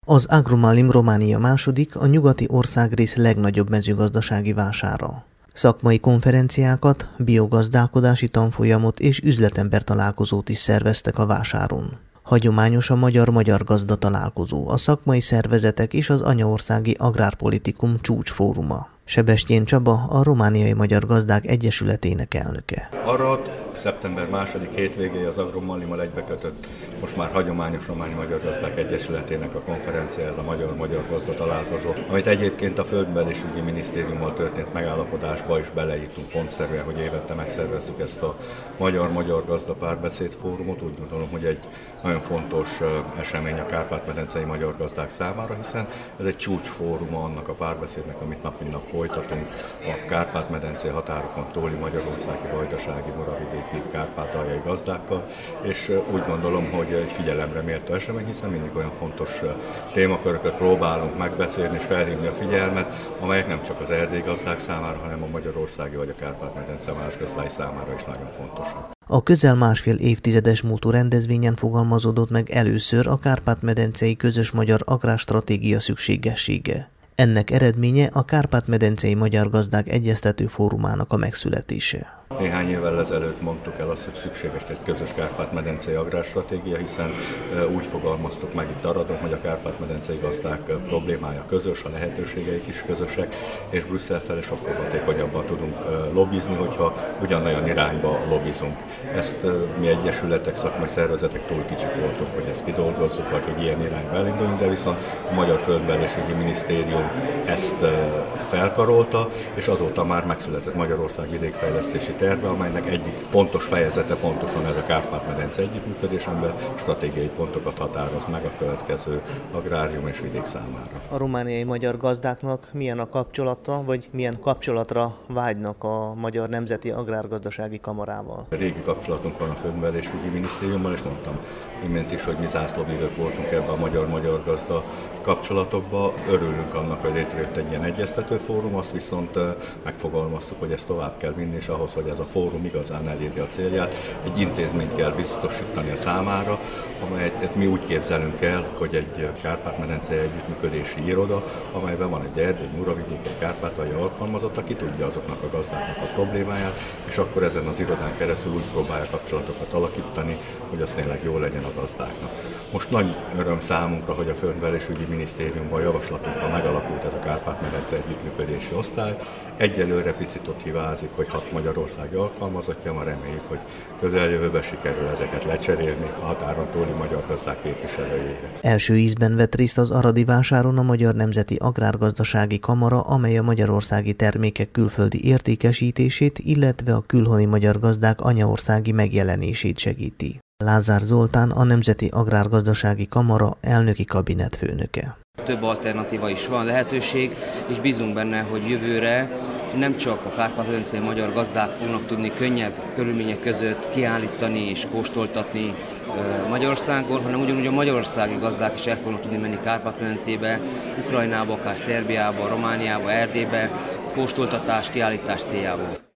Az Agromalim Románia második, a nyugati országrész legnagyobb mezőgazdasági vására. Szakmai konferenciákat, biogazdálkodási tanfolyamot és üzletember találkozót is szerveztek a vásáron. Hagyományos a magyar-magyar gazda találkozó, a szakmai szervezetek és az anyaországi agrárpolitikum csúcsfóruma. Sebestyén Csaba, a Romániai Magyar Gazdák Egyesületének elnöke. Arad, szeptember második hétvégéje az Agromalimmal egybekötött, most már hagyományos Romániai Magyar Gazdák Egyesületének a konferencia, ez a magyar-magyar gazda találkozó, amit egyébként a Földművelésügyi Minisztériummal történt megállapodásba is beleírtunk pontszerűen, hogy évente megszervezzük ezt a magyar-magyar gazda párbeszéd fórumot. Úgy gondolom, hogy egy nagyon fontos esemény a kárpát-medencei magyar gazdák számára, hiszen ez egy csúcsfóruma annak a párbeszédnek, amit nap mint nap folytatunk a Kárpát-medencei határokon túli magyarországi, vajdasági, moravidéki, kárpátaljai gazdákkal, és úgy gondolom, hogy egy figyelemre méltó esemény, hiszen mindig olyan fontos témaköröket próbálunk megbeszélni és felhívni a figyelmet, amelyek nem csak az erdélyi gazdák számára, hanem a magyarországi vagy a Kárpát-medence más gazdái számára is nagyon fontosak. A közel másfél évtizedes múltú rendezvényen fogalmazódott meg először a Kárpát-medencei közös magyar agrárstratégia szükségessége. Ennek eredménye a Kárpát-medencei Magyar Gazdák Egyeztető Fórumának a megszületése. Néhány évvel ezelőtt mondtuk el azt, hogy szükséges egy közös kárpát-medencei agrárstratégia, hiszen úgy fogalmaztuk meg itt Aradon, hogy a kárpát-medencei gazdák problémája közös, a lehetőségeik is közösek, és Brüsszel felé sokkal hatékonyabban tudunk lobbizni, hogyha ugyanolyan irányba lobbizunk. Ezt mi egyesületek, szakmai szervezetek túl kicsik voltunk, hogy ezt kidolgozzuk, vagy hogy ilyen irányba elinduljunk, de viszont a Magyar Földművelésügyi Minisztérium ezt felkarolta, és azóta már megszületett Magyarország vidékfejlesztési terve, amelynek egyik fontos fejezete pontosan ez a Kárpát-medence együttműködés, amiben stratégiai pontokat határoz meg a következő agrárium és vidék számára. A romániai magyar gazdáknak milyen a kapcsolata, vagy milyen kapcsolatra vágynak a Magyar Nemzeti Agrárgazdasági Kamarával? Régi kapcsolatunk van a Földművelésügyi Minisztériummal, és mondtam imént is, hogy mi zászlóvivők voltunk ebben a magyar-magyar gazda kapcsolatokban. Örülünk annak, hogy létrejött egy ilyen egyeztető fórum, azt viszont megfogalmaztuk, hogy ezt tovább kell vinni, és ahhoz, hogy ez a fórum igazán elérje a célját, egy intézményt kell biztosítani a számára, amelyet mi úgy képzelünk el, hogy egy Kárpát-medencei együttműködési iroda, amelyben van egy erdély, muravidék, egy kárpátaljai alkalmazott, aki tudja azoknak a gazdáknak a problémáját, és akkor ezen az irodán keresztül úgy próbálja kapcsolatokat alakítani, hogy az tényleg jó legyen a gazdáknak. Most nagy öröm számunkra, hogy a Földművelésügyi Minisztériumban javaslatunkra megalakult ez a Kárpát-medence együttműködési osztály. Egyelőre picit ott hibázik, hogy 6 magyarországi alkalmazottja, ma reméljük, hogy közeljövőben sikerül ezeket lecserélni a határon túli magyar gazdák képviselőjére. Első ízben vett részt az aradi vásáron a Magyar Nemzeti Agrárgazdasági Kamara, amely a magyarországi termékek külföldi értékesítését, illetve a külhoni magyar gazdák anyaországi megjelenését segíti. Lázár Zoltán, a Nemzeti Agrárgazdasági Kamara elnöki kabinetfőnöke. Több alternatíva is van, lehetőség, és bízunk benne, hogy jövőre nem csak a kárpát-medencei magyar gazdák fognak tudni könnyebb körülmények között kiállítani és kóstoltatni Magyarországon, hanem ugyanúgy a magyarországi gazdák is el fognak tudni menni Kárpát-medencébe, Ukrajnába, akár Szerbiába, Romániába, Erdélybe, kóstoltatás, kiállítás céljából.